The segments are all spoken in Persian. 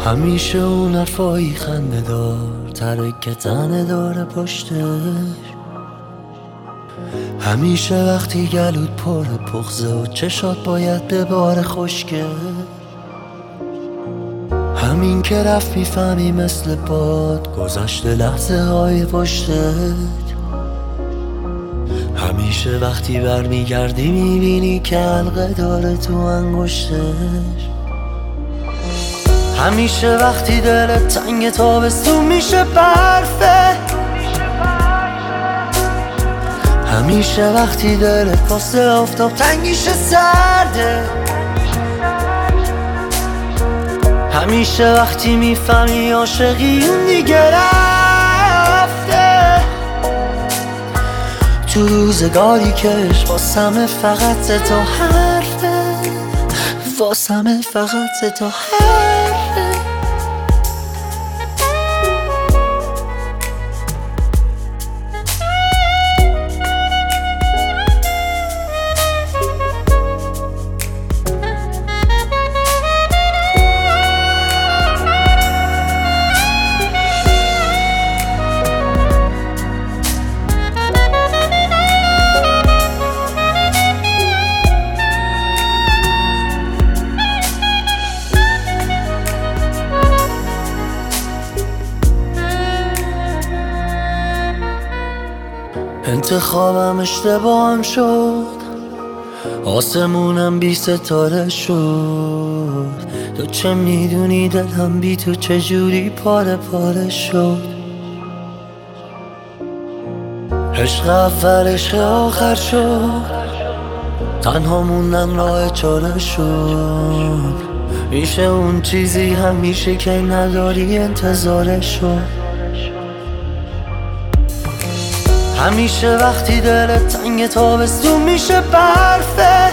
همیشه اون حرفایی خنده دار ترک تنه داره پشتش. همیشه وقتی گلود پر پخزه و چشات باید به بار خشکه. همین که رفت میفهمی مثل باد گذشته لحظه های پشتت. همیشه وقتی برمیگردی میبینی که حلقه داره تو انگشتش. همیشه وقتی دلت تنگ تابستون میشه برفه. همیشه وقتی دلت واسه آفتاب تنگیشه سرده. همیشه وقتی میفهمی عاشقی اون دیگه رفته. تو روزگاری کش واسمه فقط تو حرفه، واسمه فقط تو حرفه. انتخابم اشتباهم شد، آسمونم بی ستاره شد. تو چه میدونی دلم بی تو چجوری پاره پاره شد. عشق اول عشق آخر شد، تنها موندن راه چاره شد. میشه اون چیزی همیشه که نداری انتظارش شد. همیشه وقتی دلت تنگ تابستون میشه برفه.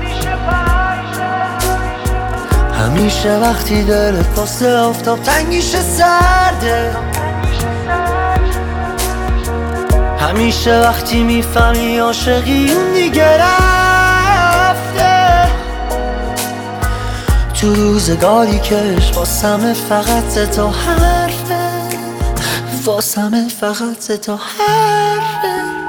همیشه وقتی دلت واسه آفتاب تنگیشه سرده. همیشه وقتی میفهمی عاشقی اون دیگه رفته. تو روزگاری کش واسمه فقط تو حرفه، واسمه فقط تو حرفه.